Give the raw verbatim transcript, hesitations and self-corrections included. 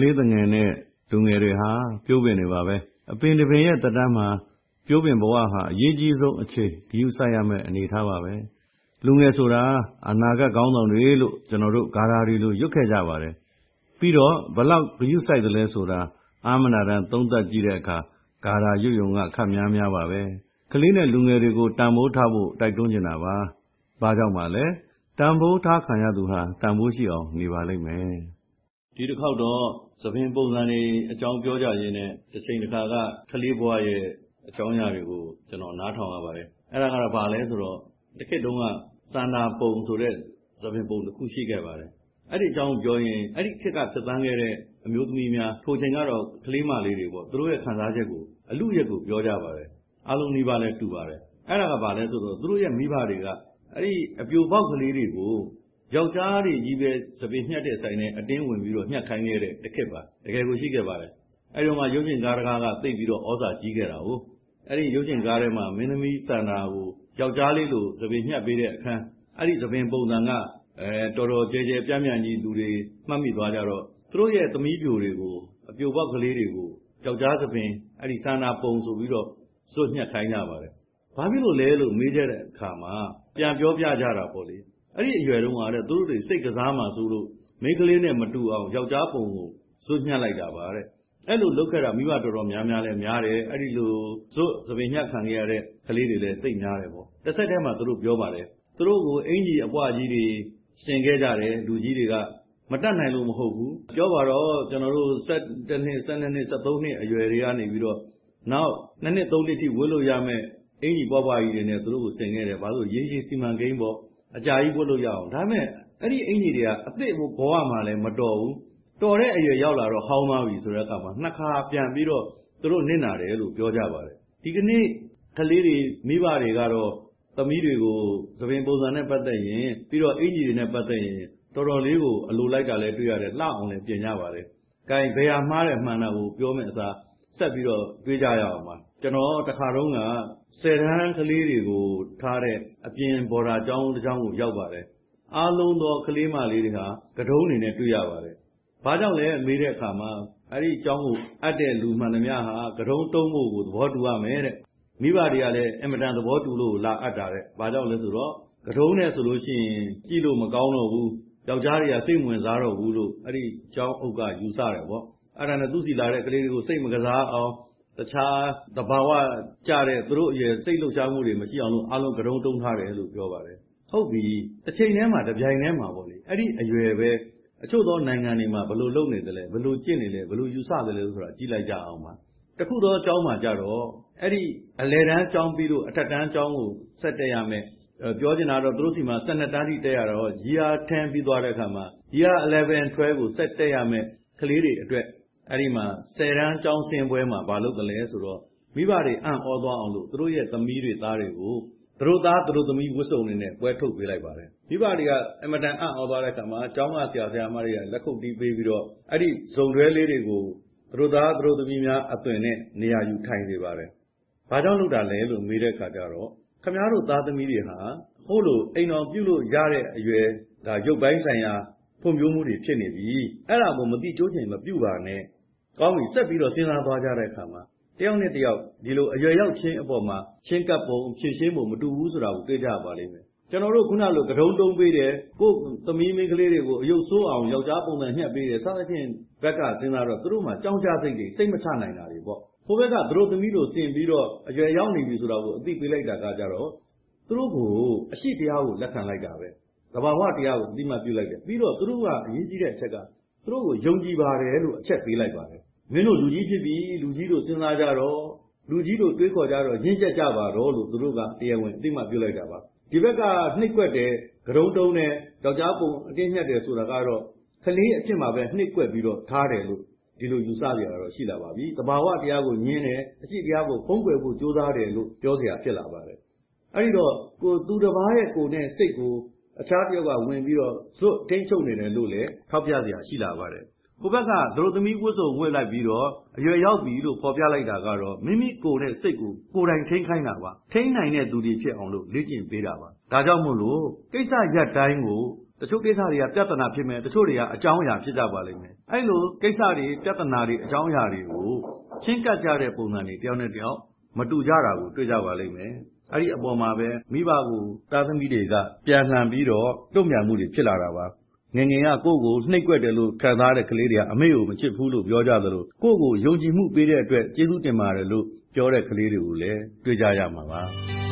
လေးတငယ်နဲ့လူငယ်တွေဟာပြိုးပင်တွေပါပဲအပင်တစ်ပင်ရဲ့တက်တမ်းမှာပြိုးပင်ဘဝဟာအရေးကြီးဆုံးအခြေဂရုစိုက်ရမယ့်အနေထားပါပဲလူငယ်ဆိုတာအနာဂတ်ကောင်းဆောင်တွေလို့ကျွန်တော်တို့ဂါရာတွေလို့ရွတ်ခဲ့ကြပါတယ်ပြီးတော့ဘလောက်ဂရုစိုက်တယ်လဲဆိုတာအာမနာတန်သုံးသပ်ကြည့်တဲ့အခါဂါရာရွတ်ယုံကခက်များများပါပဲကလေးနဲ့လူငယ်တွေကိုတန်ဖိုးထားဖို့တိုက်တွန်းနေတာပါဘာကြောင့်ပါလဲတန်ဖိုးထားခံရသူဟာတန်ဖိုးရှိအောင်နေပါလိမ့်မယ်ဒီတစ်ခေါက်တော့သပင်ပုံစံတွေအကြောင်းပြောကြရင်းနဲ့တစ်ချိန်တစ်ခါကကလေးဘဝရဲ့အကြောင်းအရာတွေကိုကျွန်တော်နားထောင်ရပါတယ်အဲ့ဒါကတော့ဘာလဲဆိုတော့တစ်ခေတ်တုန်းကစန္ဒာပုံဆိုတဲ့သပင်ပုံတစ်ခုရှိခဲ့ပါတယ်အဲ့ဒီအကြောင်းပြောရင်အဲ့ဒီခေတ်ကသက်တမ်းခဲ့တဲ့အမျိုးသမီးများထိုချိန်ကတော့ကလေးမလေးတွေပေါ့သူတို့ရဲ့ခံစားချက်ကိုအလူရက်ကိုပြောကြပါတယ်အလုံးဒီပါလဲတူပါတယ်အဲ့ဒါကဘာလဲဆိုတော့သူတို့ရဲ့မိဘတွေကအဲ့ဒီအပြိုပေါက်ကလေးတွေကိုယောက်ျားတွေကြီးပဲသပင်ညှက်တဲ့ဆိုင်နဲ့အတင်းဝင်ပြီးတော့ညှက်ခိုင်းခဲ့တဲ့တစ်ခေတ်ပါတကယ်ကိုရှိခဲ့ပါတယ်အဲ့ဒီမှာရုပ်ရှင်ကားတကားကသိပြီးတော့ဩဇာကြီးခဲ့တာဟုတ်အဲ့ဒီရုပ်ရှင်ကားထဲမှာမင်းသမီးစန္ဒာကိုယောက်ျားလေးလိုသပင်ညှက်ပေးတဲ့အခန်းအဲ့ဒီသပင်ပုံစံကအဲတော်တော်ကျဲကျဲပြန့်ပြန့်ကြီးလူတွေမှတ်မိသွားကြတော့သူတို့ရဲ့သမီးပြိုတွေကိုအပြိုပေါက်ကလေးတွေကိုယောက်ျားသပင်အဲ့ဒီစန္ဒာပုံဆိုပြီးတော့စွတ်ညှက်ခိုင်းကြပါတယ်ဘာဖြစ်လို့လဲလို့မေးကြတဲ့အခါမှာပြန်ပြောပြကြတာပေါ့လေအဲ့ဒီအရွယ်တုန်းကလည်းသူတို့တွေစိတ်ကစားမှဆိုလို့မိန်းကလေးနဲ့မတူအောင်ယောက်ျားပုံကိုစွတ်ညှက်လိုက်တာပါတဲ့အဲ့လိုလုပ်ခဲ့တာမိဘတော်တော်များများလဲများတယ်အဲ့ဒီလိုစွတ်သပင်ညှက်ခံရတဲ့ကလေးတွေလည်းသိများတယ်ပေါ့တစ်ဆက်တည်းမှာသူတို့ပြောပါတယ်သူတို့ကိုအင်ကြီးအပွားကြီးတွေရှင်ခဲ့ကြတယ်လူကြီးတွေကမတတ်နိုင်လို့မဟုတ်ဘူးပြောပါတော့ကျွန်တော်တို့၁၁နှစ်၁၂နှစ်၁၃နှစ်အရွယ်တွေကနေပြီးတော့နောက်နှစ်နှစ်သုံးနှစ်ထိဝှက်လို့ရမယ်အင်ကြီးပွားပွားကြီးတွေနဲ့သူတို့ကိုဆင်ခဲ့တယ်ဘာလို့ရေးရေးစီမံကိန်းပေါ့အကြာကြီးဝှက်လို့ရအောင်ဒါပေမဲ့အဲ့ဒီအင်ကြီးတွေကအသစ်ဘဝမှာလည်းမတော်ဘူးတော်တဲ့အရွယ်ရောက်လာတော့ဟောင်းသွားပြီဆိုတဲ့အခါမှာနှစ်ခါပြန်ပြီးတော့သူတို့နစ်နာတယ်လို့ပြောကြပါတယ်ဒီကနေ့ကလေးတွေမိဘတွေကတော့သမီးတွေကိုသပင်ပုံစံနဲ့ပတ်သက်ရင်ပြီးတော့အင်ကြီးတွေနဲ့ပတ်သက်ရင်တော်တော်လေးကိုအလိုလိုက်တာလည်းတွေ့ရတယ်လှအောင်လည်းပြင်ကြပါတယ်။ကဲဘယ်ဟာမှားတယ်မှန်တာကိုပြောမယ်အစားဆက်ပြီးတော့တွေးကြရအောင်ပါကျွန်တော်တခါတုန်းကဆယ်တန်းကလေးတွေကိုထားတဲ့အပြင်ဘော်ဒါကျောင်းတစ်ကျောင်းကိုရောက်ပါတယ်အားလုံးသောကလေးမလေးတွေဟာကတုံးနေနဲ့တွေ့ရပါတယ်ဘာကြောင့်လဲမေးတဲ့အခါမှာအဲ့ဒီကျောင်းကိုအပ်တဲ့လူမှန်သမျှဟာကတုံးတုံးဖို့ကိုသဘောတူရမယ်တဲ့မိဘတွေကလည်းအင်မတန်သဘောတူလို့လာအပ်တာတဲ့ဘာကြောင့်လဲဆိုတော့ကတုံးနဲ့ဆိုလို့ရှိရင်ကြည့်လို့မကောင်းတော့ဘူးယောက်ျားတွေကစိတ်ဝင်စားတော့ဘူးလို့အဲ့ဒီကျောင်းအုပ်ကယူဆတယ်ပေါ့အဲ့ဒါနဲ့သူစီလာတဲ့ကလေးတွေကိုစိတ်မကစားအောင်တခြားတဘာဝကြတဲ့သူတို့အရွယ်စိတ်လှုပ်ရှားမှုတွေမရှိအောင်လို့အားလုံးကတုံးတုံးထားတယ်လို့ပြောပါတယ်ဟုတ်ပြီတစ်ချိန်တည်းမှာတစ်ပြိုင်တည်းမှာပေါ့လေအဲ့ဒီအရွယ်ပဲအချို့သောနိုင်ငံတွေမှာဘယ်လိုလုပ်နေတယ်လဲဘယ်လိုကျင့်နေလဲဘယ်လိုယူဆတယ်လဲဆိုတာကြည့်လိုက်ကြအောင်ပါတခုသောအကြောင်းမှာကြတော့အဲ့ဒီအလယ်တန်းကျောင်းပြီးလို့အထက်တန်းကျောင်းကိုဆက်တက်ရမယ်ပြောချင်တာတော့သူတို့စီမှာ၁၂တန်းထိတက်ရတော့ year 10ပြီးသွားတဲ့အခါမှာ year eleven twelveကိုဆက်တက်ရမယ်ကလေးတွေအတွက်အဲ့ဒီမှာဆယ်တန်းကျောင်းဆင်းပွဲမှာဘာလုပ်တယ်လဲဆိုတော့မိဘတွေအံ့ဩသွားအောင်လို့သူတို့ရဲ့သမီးတွေသားတွေကိုသူတို့သားသူတို့သမီးဝတ်စုံတွေနဲ့ပွဲထုတ်ပေးလိုက်ပါတယ်မိဘတွေကအမတန်အံ့ဩသွားတဲ့အခါမှာကျောင်းကဆရာဆရာမတွေကလက်ခုပ်တီးပေးပြီးတော့အဲ့ဒီဇုံတွဲလေးတွေကိုသူတို့သားသူတို့သမီးများအသွင်နဲ့နေရာယူထိုင်နေပါတယ်ဘာကြောင့်လုပ်တာလဲလို့မေးတဲ့အခါကျတော့ခမည်းတော်သားသမီးတွေဟာဟိုးလို့အိမ်တော်ပြုလို့ရတဲ့အရွယ်ဒါရုပ်ပိုင်းဆိုင်ရာဖွံ့ဖြိုးမှုတွေဖြစ်နေပြီအဲ့ဒါကိုမသိကျိုးချင်မပြုပါနဲ့ကောင်းပြီဆက်ပြီးတော့စဉ်းစားသွားကြတဲ့အခါမှာတယောက်နဲ့တယောက်ဒီလိုအရွယ်ရောက်ချင်းအပေါ်မှာချင်းကပ်ပုံဖြည့်ရှင်းပုံမတူဘူးဆိုတာကိုတွေ့ကြပါလိမ့်မယ်ကျွန်တော်တို့ခုနလိုကတုံးတုံးပေးတယ်ကိုသမီးမင်းကလေးတွေကိုအယုတ်ဆိုးအောင်ယောက်ျားပုံစံညှက်ပေးတယ်စသဖြင့်ဘက်ကစဉ်းစားတော့သူတို့မှကြောင်းကြစိတ်တွေစိတ်မချနိုင်တာတွေပေါ့ဟိုဘက်ကသူတို့သမီးတို့စင်ပြီးတော့အရွယ်ရောက်နေပြီဆိုတာကိုအသိပေးလိုက်တာကကြတော့သူတို့ကိုအရှိတရားကိုလက်ခံလိုက်တာပဲသဘာဝတရားကိုအသိမှပြုလိုက်တယ်ပြီးတော့သူတို့ကအရေးကြီးတဲ့အချက်ကသူတို့ကိုယုံကြည်ပါတယ်လို့အချက်ပေးလိုက်ပါတယ်မင်းတို့လူကြီးဖြစ်ပြီလူကြီးတို့စဉ်းစားကြတော့လူကြီးတို့တွေးခေါ်ကြတော့ရင့်ကျက်ကြပါတော့လို့သူတို့ကတရားဝင်အသိမှပြုလိုက်တာပါဒီဘက်ကနှိပ်ကွက်တယ်ကရုံးတုံးနဲ့ယောက်ျားပုံအတင်းညှက်တယ်ဆိုတာကတော့ကလေးအဖြစ်မှာပဲနှိပ်ကွက်ပြီးတော့ထားတယ်လို့ဒီလိုယူဆကြရတော့ရှိလာပါပြီတဘာဝတရားကိုညင်းတယ်အရှိတရားကိုဖုံးကွယ်ဖို့ကြိုးစားတယ်လို့ပြောစရာဖြစ်လာပါတယ်အဲ့ဒီတော့ကိုသူတစ်ပါးရဲ့ကိုယ်နဲ့စိတ်ကိုအခြားတစ်ယောက်ကဝင်ပြီးတော့ဇွတ်ထိန်းချုပ်နေတယ်လို့လည်းထောက်ပြစရာရှိလာပါတယ်ဟိုဘက်ကသူတို့သမီးဝတ်စုံဝတ်လိုက်ပြီးတော့အရွယ်ရောက်ပြီလို့ဖော်ပြလိုက်တာကတော့မိမိကိုယ်နဲ့စိတ်ကိုကိုယ်တိုင်ထိန်းခိုင်းတာပါထိန်းနိုင်တဲ့သူတွေဖြစ်အောင်လို့လေ့ကျင့်ပေးတာပါဒါကြောင့်မို့လို့ကိစ္စရပ်တိုင်းကိုတချို့ကိစ္စတွေကပြဿနာဖြစ်မယ်တချို့တွေကအကြောင်းအရာဖြစ်ကြပါလိမ့်မယ်အဲ့လိုကိစ္စတွေပြဿနာတွေအကြောင်းအရာတွေကိုချင်းကပ်ကြတဲ့ပုံစံတွေတယောက်နဲ့တယောက်မတူကြတာကိုတွေ့ကြပါလိမ့်မယ်အဲ့ဒီအပေါ်မှာပဲမိဘကိုသားသမီးတွေကပြန်လှန်ပြီးတော့တုံ့ပြန်မှုတွေဖြစ်လာတာပါငငယ်ကကိုယ့်ကိုနှိပ်ကွက်တယ်လို့ခံစားတဲ့ကလေးတွေကအမေကိုမချစ်ဘူးလို့ပြောကြသလိုကိုယ့်ကိုယုံကြည်မှုပေးတဲ့အတွက်ကျေးဇူးတင်ပါတယ်လို့ပြောတဲ့ကလေးတွေကိုလည်းတွေ့ကြရမှာပါ